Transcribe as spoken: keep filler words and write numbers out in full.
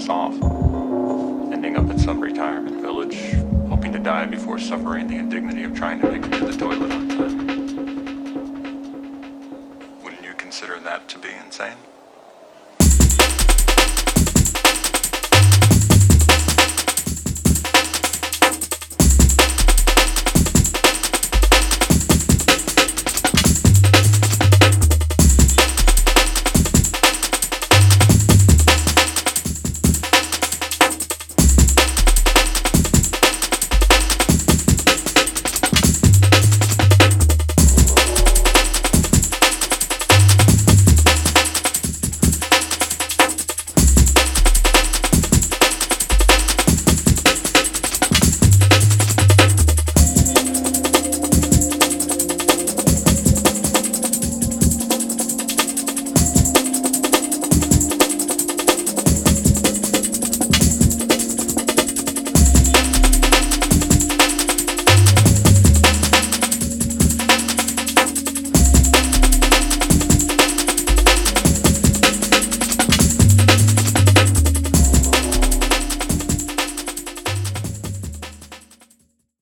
this off, ending up at some retirement village, hoping to die before suffering the indignity of trying to make it to the toilet on time. Wouldn't you consider that to be insane?